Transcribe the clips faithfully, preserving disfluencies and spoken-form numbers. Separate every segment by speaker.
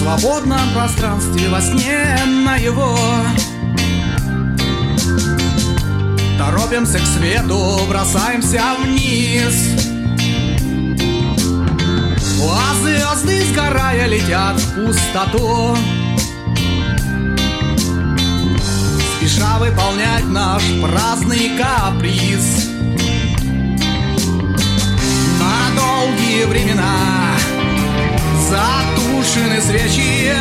Speaker 1: свободном пространстве во сне наяву. Торопимся к свету, бросаемся вниз. А звезды, сгорая, летят в пустоту, спеша выполнять наш праздный каприз. На долгие времена затушены свечи,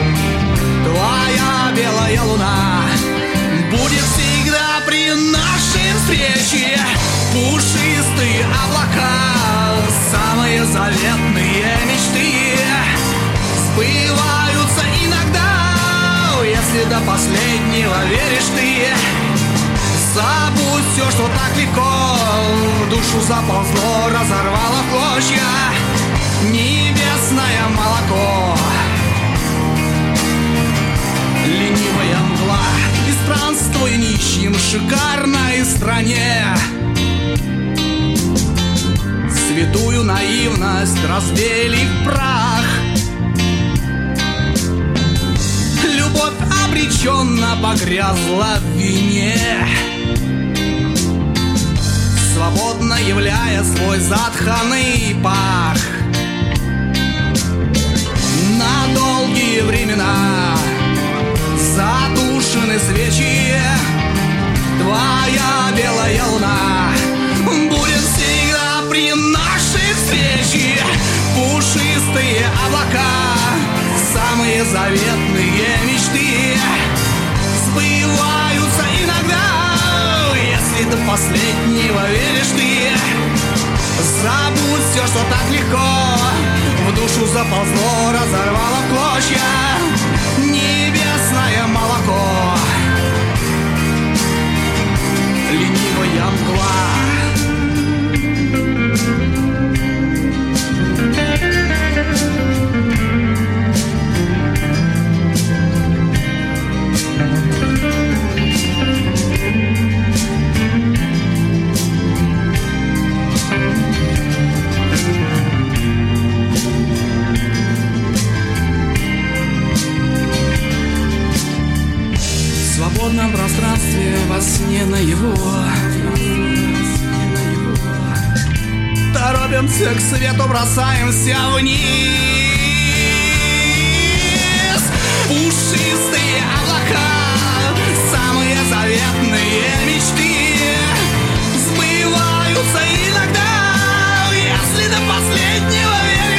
Speaker 1: твоя белая луна будет всегда при нашей встрече. Пушистые облака, самые заветные мечты сбываются иногда, если до последнего веришь ты. Забудь все, что так легко в душу заползло, разорвало в клочья небесное молоко. Ленивая мгла, и странствуя нищим в шикарной стране, святую наивность разбили в прах. Любовь обреченно погрязла в вине, свободно являя свой затханный пах. На долгие времена затушены свечи, твоя белая луна будет всегда при нашей встрече. Пушистые облака, самые заветные мечты сбываются иногда, если до последнего веришь ты. Забудь все, что так легко в душу заползло, разорвало в клочья небесное молоко. Ленивая мгла. В свободном пространстве во сне наяву торопимся к свету, бросаемся вниз. Пушистые облака, самые заветные мечты сбываются иногда, если до последнего веришь.